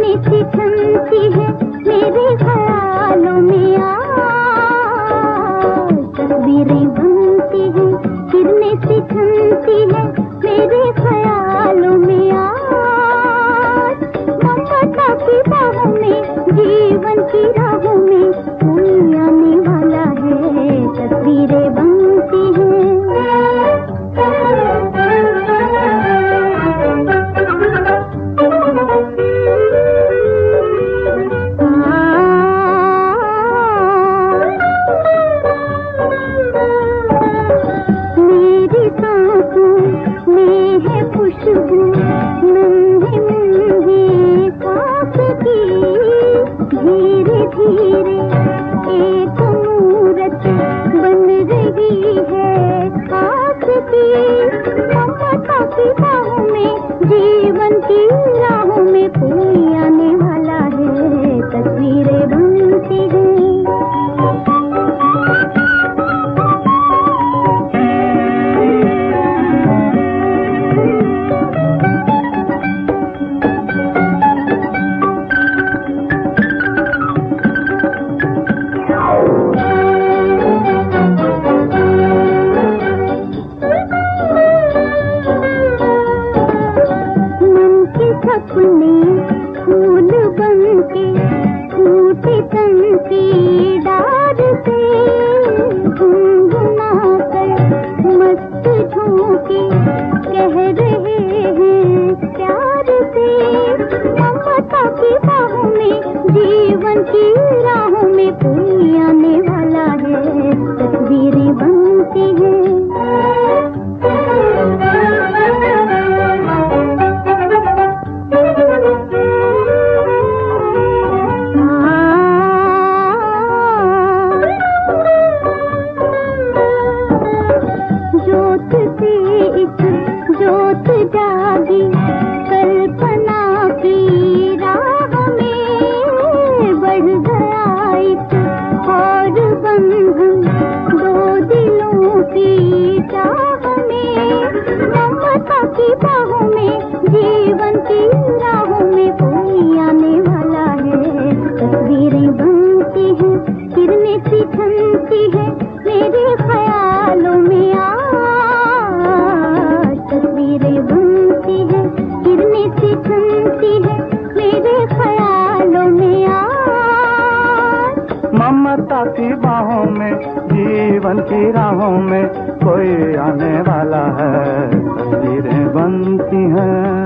गिरने सी थमती है मेरे ख्यालों में आज, तस्वीरें बनती हैं गिरने सी थमती है मेरे ख्यालों में आज। ममता की बाहों में जीवन की राहों में कोई आने वाला है, तस्वीरें बनती हैं। खुशबू नन्हे मुन्हे सांस की, धीरे धीरे एक मूरत बन रही है खास की। ममता की बाहों में जीवन की राहों में कोई आने वाला है, तस्वीरें बनती हैं। अपने फूल बनके फूटे तन की डार से, गुनगुना कर मस्त झोंके कह रहे हैं प्यार से। ममता की बाहों में जीवन की राहों में कोई आने वाला है, तस्वीरें बनती हैं। जोत से एक जोत जागी कल्पना की राह में, बढ़ गया एक और बंधन दो दिलों की चाह में। ममता की बाहों में जीवन की राहों में कोई आने वाला है, तस्वीरें बनती हैं गिरने सी थमती है मेरे ख्यालों में आज, तस्वीरें बनती है गिरने सी थमती है मेरे ख्यालों में आज। ममता की बाहों में जीवन की राहों में कोई आने वाला है, तस्वीरें बनती हैं।